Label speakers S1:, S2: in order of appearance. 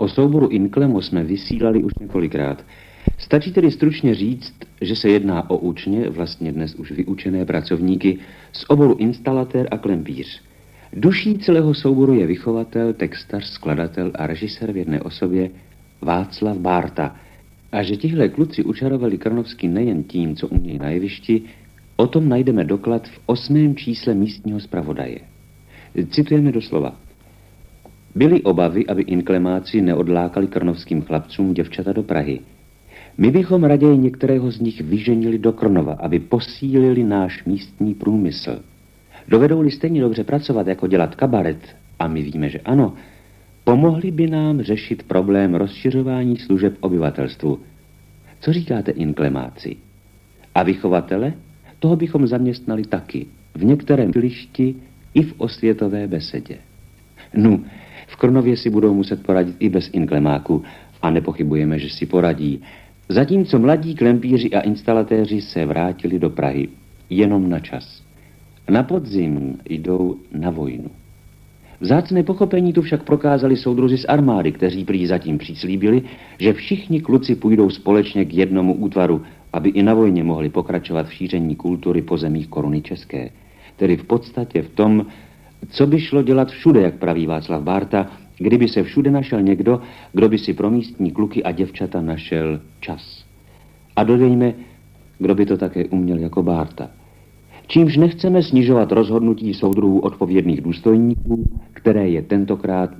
S1: O souboru Inklemo jsme vysílali už několikrát. Stačí tedy stručně říct, že se jedná o učně, vlastně dnes už vyučené pracovníky, z oboru instalatér a klempíř. Duší celého souboru je vychovatel, textař, skladatel a režisér v jedné osobě Václav Bárta. A že tihle kluci učarovali Krnovský nejen tím, co umějí na jevišti, o tom najdeme doklad v 8. čísle místního zpravodaje. Citujeme doslova. Byly obavy, aby inklemáci neodlákali krnovským chlapcům děvčata do Prahy. My bychom raději některého z nich vyženili do Krnova, aby posílili náš místní průmysl. Dovedou-li stejně dobře pracovat, jako dělat kabaret, a my víme, že ano, pomohli by nám řešit problém rozšiřování služeb obyvatelstvu. Co říkáte, inklemáci? A vychovatele? Toho bychom zaměstnali taky, v některém učilišti i v osvětové besedě. Nu, v Krnově si budou muset poradit i bez inklemáku a nepochybujeme, že si poradí. Zatímco mladí klempíři a instalatéři se vrátili do Prahy jenom na čas. Na podzim jdou na vojnu. Vzácné pochopení tu však prokázali soudruzi z armády, kteří prý zatím přislíbili, že všichni kluci půjdou společně k jednomu útvaru, aby i na vojně mohli pokračovat v šíření kultury po zemích koruny české. Tedy v podstatě v tom, co by šlo dělat všude, jak praví Václav Bárta, kdyby se všude našel někdo, kdo by si pro místní kluky a děvčata našel čas. A dodejme, kdo by to také uměl jako Bárta. Čímž nechceme snižovat rozhodnutí soudruhů odpovědných důstojníků, které je tentokrát